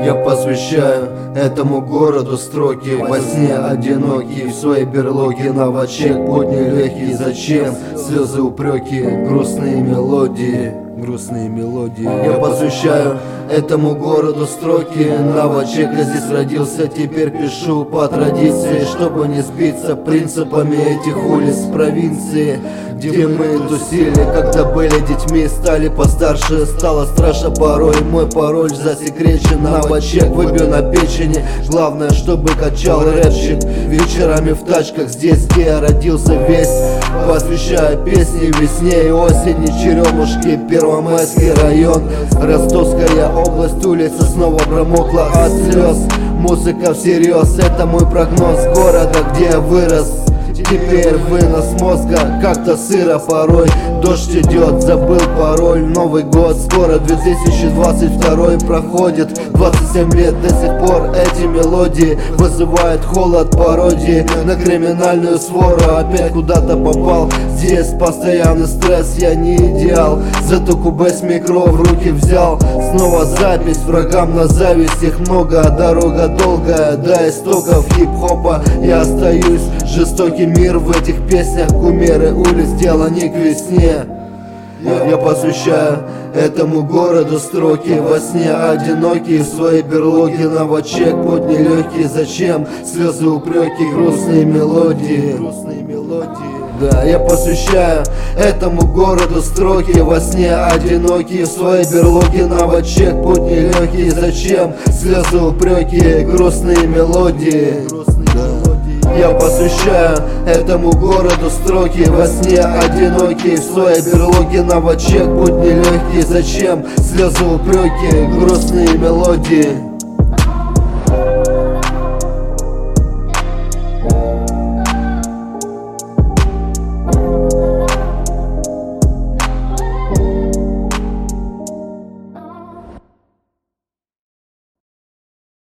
Я посвящаю этому городу строки. Во сне одинокий, в своей берлоге новочек. Путь нелегкий, зачем слезы, упреки, грустные мелодии. Грустные мелодии. Я посвящаю этому городу строки. Новочек, я здесь родился, теперь пишу по традиции, чтобы не сбиться принципами этих улиц провинции, где мы тусили, когда были детьми, стали постарше. Стало страшно порой, мой пароль засекречен. Новочек выбью на печени, главное, чтобы качал рэпчик. Вечерами в тачках здесь, где я родился весь. Посвящаю песни весне и осени, Черемушки, Первомайский район, Ростовская область, улица снова промокла от слез. Музыка всерьез, это мой прогноз города, где я вырос. Теперь вынос мозга, как-то сыро порой. Дождь идет, забыл пароль. Новый год, скоро 2022 проходит. 27 лет, до сих пор эти мелодии вызывают холод пародии на криминальную свору. Опять куда-то попал, здесь постоянный стресс, я не идеал. Зато кубес микро в руки взял. Снова запись, врагам на зависть, их много. Дорога долгая, до истоков хип-хопа я остаюсь. Жестокий мир в этих песнях, кумиры улиц, дело не к весне. Я посвящаю этому городу строки. Во сне одинокий, в своей берлоге новочек. Путь нелегкий, зачем слезы, упреки, грустные мелодии. Да, я посвящаю этому городу строки. Во сне одинокий, в своей берлоге новочек. Путь нелегкий, зачем слезы, упреки, грустные мелодии. Я посвящаю этому городу строки. Во сне одинокий, в своей берлоге новочек. Путь нелегкий, зачем слезы, упреки, грустные мелодии.